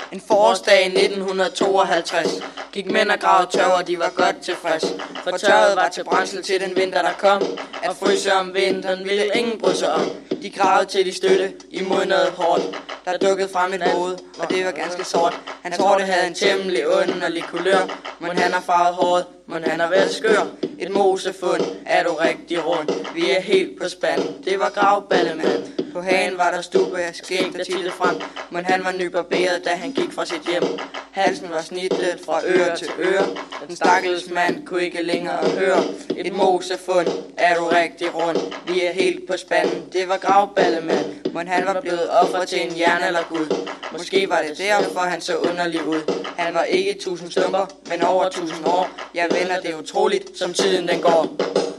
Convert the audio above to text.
En forårsdag i 1952 gik mænd og gravede tørv, og de var godt tilfreds. For tørvet var til brændsel til den vinter, der kom. At fryse om vinteren ville ingen bryde sig om. De gravede til de støtte imod noget hårdt, der dukkede frem et hoved, og det var ganske sort. Hans hår det havde en temmelig underlig kulør. Men han har farvet håret, men han har været skør. Et mosefund, er du rigtig rundt. Vi er helt på spanden, det var gravballemand. På hagen var der stube af skæg, der tittede frem. Men han var nybarberet, da han gik fra sit hjem. Halsen var snittet fra øre til øre. Den stakkels mand kunne ikke længere høre. Et mosefund, er du rigtig rundt. Vi er helt på spanden, det var gravballemand. Men han var blevet offer til en jernaldergud. Måske var det derfor han så underlig ud. Han var ikke 1000 stumper, men over 1000 år. Jeg venner, det er utroligt, som tiden den går.